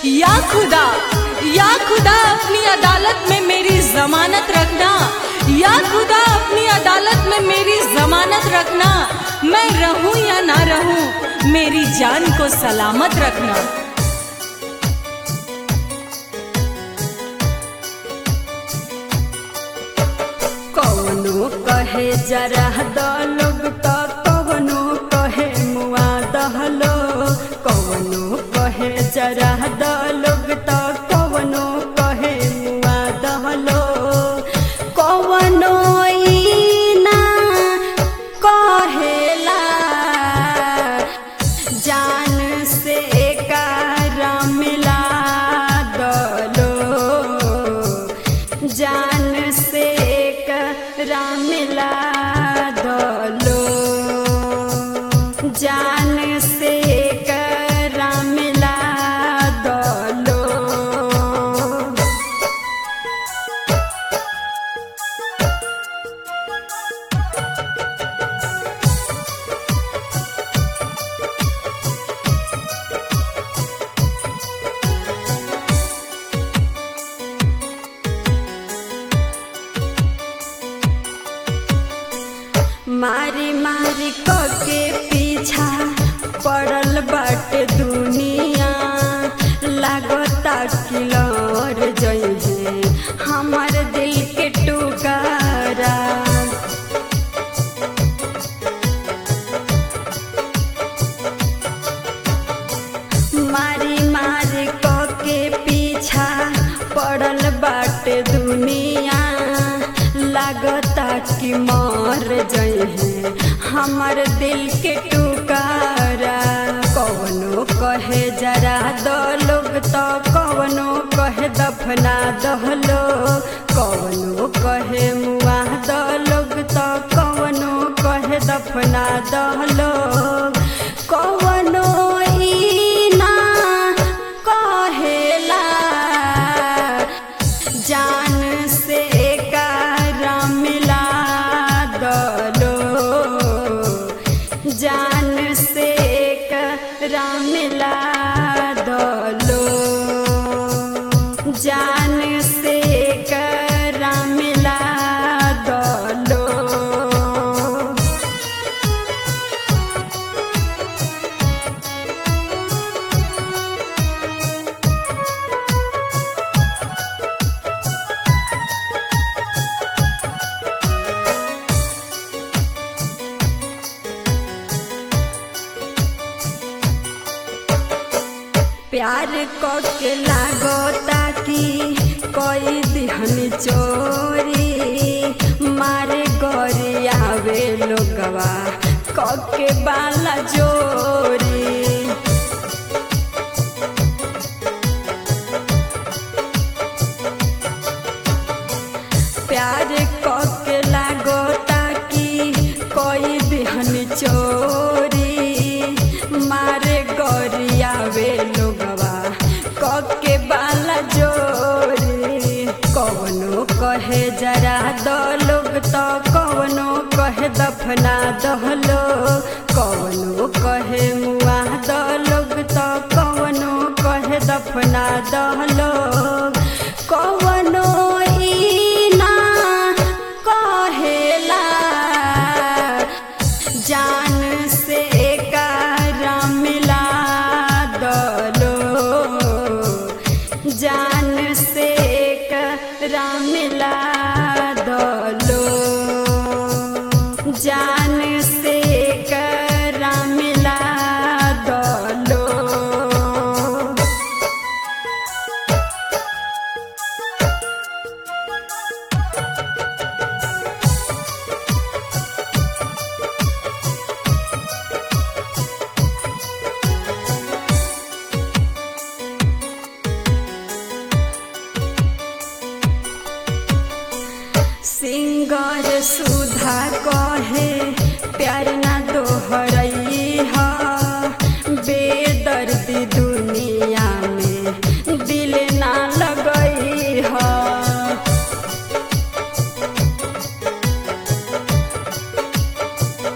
या खुदा, या खुदा अपनी अदालत में मेरी जमानत रखना, या खुदा अपनी अदालत में मेरी जमानत रखना। मैं रहूं या ना रहूं, मेरी जान को सलामत रखना। कौनो कहे जरा लोग तो कौनो कहे मुआ दहलो, कौनो कहे जरा लोग तो कौनो कहे मुआ दहलो। कौनो ना कहेला जान से कारा मिला दलो, जान से कारा मिला दलो, जान से कारा मिला दलो। मारी मारी के पीछा पड़ल बाटे दुनिया, लागता किलर जइहे हमर दिल के टुकारा। मारी मारी के पीछा पड़ल बाटे दुनिया, लागता कि मर जइहे हमर दिल के टुकारा। कौनो कहे जरा दो लोग तो कौनो कहे दफना दहलो, कौनो कहे मुआ दो लोग तो कौनो कहे दफना दहलो। कौनो ना कहेला जान से कारा मिला दलो, जान से कारा मिला दलो, जान से कारा मिला दलो। प्यार के लागता कि कोई दिहन चोरी, मारे गोरी आवे लोगवा के बाला जोरी। प्यार के लागता कि कोई दिहन चोरी, मारे गोरी आवे लोगवा के बाला जोरी। कौनो कहे जरा दो लोग तो कौनो कहे दफना दहलो, कौनो कहे मुआ दो लोग तो कौनो कहे दफना दहलो। कौनो ना कहेला जान से कारा मिला दलो, जान से कारा मिला दलो, जान से कारा मिला दलो। सिंगर सुधा कहे प्यार ना दोहरई हा, बेदर्दी दुनिया में दिल ना लगई हा।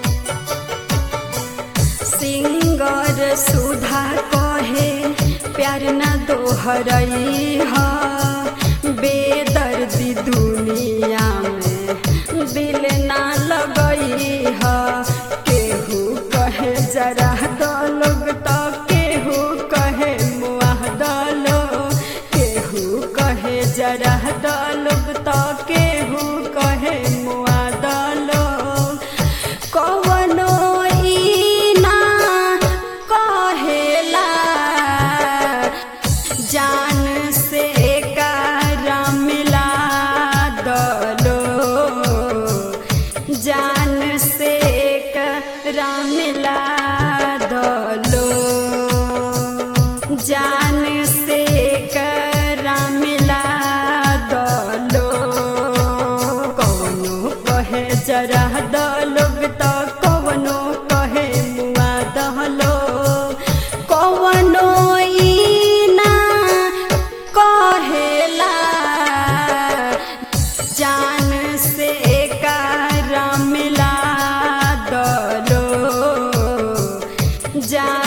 सिंगर सुधा कहे प्यार प्यार ना दोहरई हा बेदर्दी दुनिया में दिल ना लगई हा केहू कहे जरा दो लोग तो केहू कहे मुआ दलो केहू कहे जरा दो लोग तो केहू कहे मुआ दलो कवनो ई ना कहेला जान से कारा मिला दलो जान से कारा मिला दलो जान से कारा मिला दलो कवनो कहे जरा दलोग तो कवनो कहे मुआ दलो कवनो ई ना कहेला जान से कारा मिला दलो जान